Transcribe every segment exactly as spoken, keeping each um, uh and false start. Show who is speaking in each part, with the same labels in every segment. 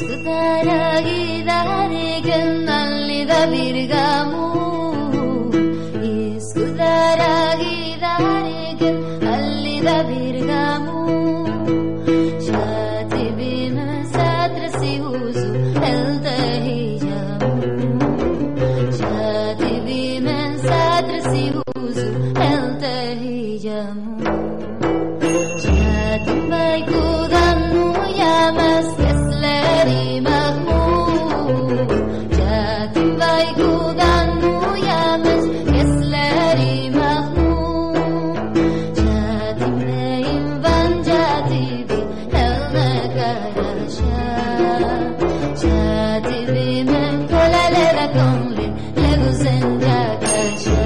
Speaker 1: Iskudaragidarigen allida virgamu Iskudaragidarigen allida virgamu Shati bime satrasi uzu eldahijamu Shati bime satrasi uzu eldahijamu Shati baykudanu yamas esleri mahmud Shati baykudanu yamas esleri mahmud Shati meyin van jati bi helna karasha Shati bime kolalera konli leguzen jakasha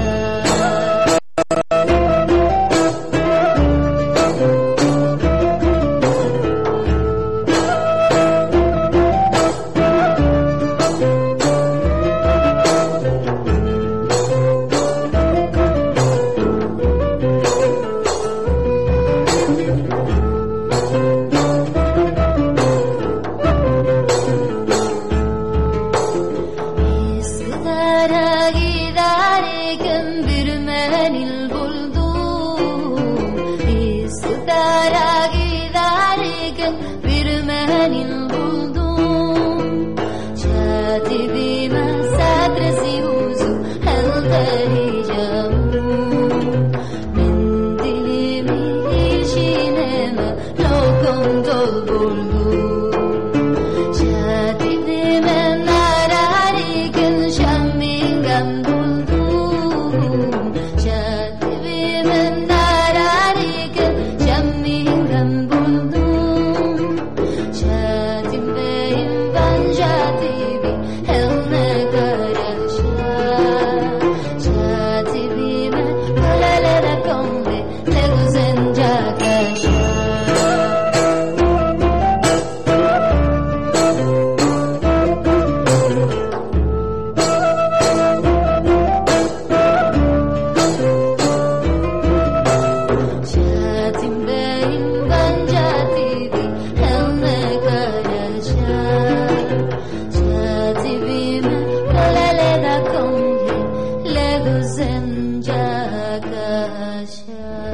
Speaker 1: Iskudaragidarigen bürmenil buldum Iskudaragidarigen bürmenil buldum Shati bime satrasi uzu eldahijamu Mendilimi ilşineme lokum dol buldum Shati bime nararigen şammingan buldum Shati bime nararigen şammingan buldum Shati beyim van jati bi helne karasha Shati bime kolalera konli leguzen jakasha Shati beyim van jati bi helne karasha Shati bime kolalera konli leguzen jakasha